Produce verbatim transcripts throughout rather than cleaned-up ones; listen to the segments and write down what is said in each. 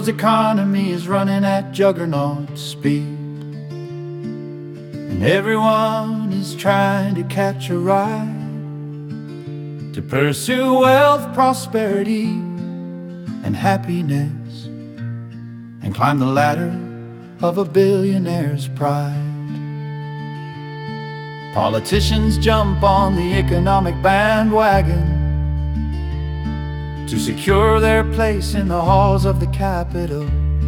world's economy is running at juggernaut speed, and everyone is trying to catch a ride, to pursue wealth, prosperity, and happiness, and climb the ladder of a billionaire's pride. Politicians jump on the economic bandwagon to secure their place in the halls of the Capitol,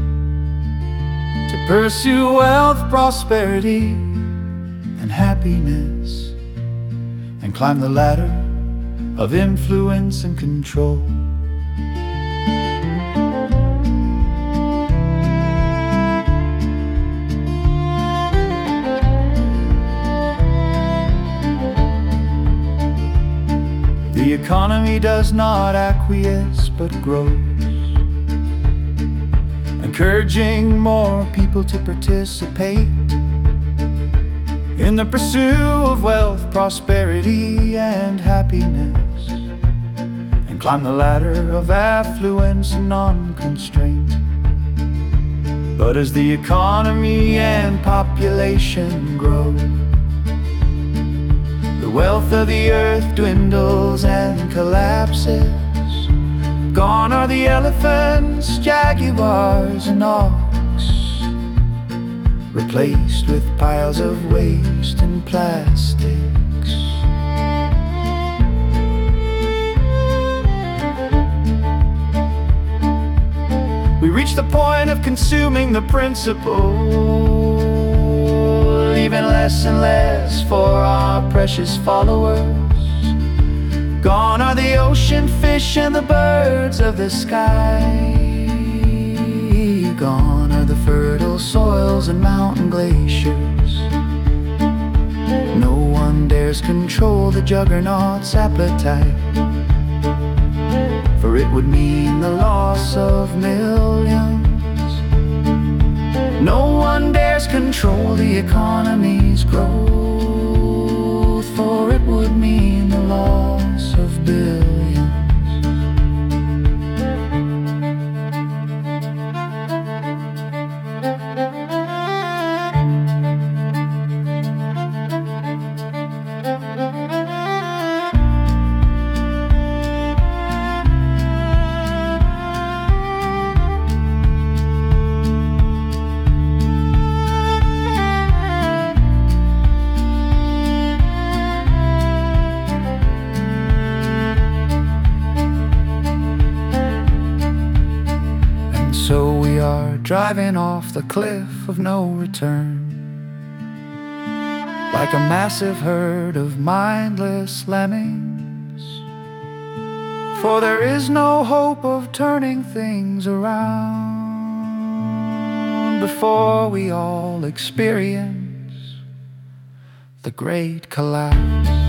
to pursue wealth, prosperity, and happiness, and climb the ladder of influence and control. The economy does not acquiesce but grows, encouraging more people to participate in the pursuit of wealth, prosperity, and happiness, and climb the ladder of affluence and non-constraint. But as the economy and population grow, the wealth of the earth dwindles and collapses. Gone are the elephants, jaguars, and ox, replaced with piles of waste and plastics. We reach the point of consuming the principle, leaving less and less for our precious followers. Gone are the ocean fish and the birds of the sky. Gone are the fertile soils and mountain glaciers. No one dares control the juggernaut's appetite, for it would mean the loss of millions. No one dares control the economy's growth, for it would mean the loss of billions. So we are driving off the cliff of no return, like a massive herd of mindless lemmings. For there is no hope of turning things around before we all experience the great collapse.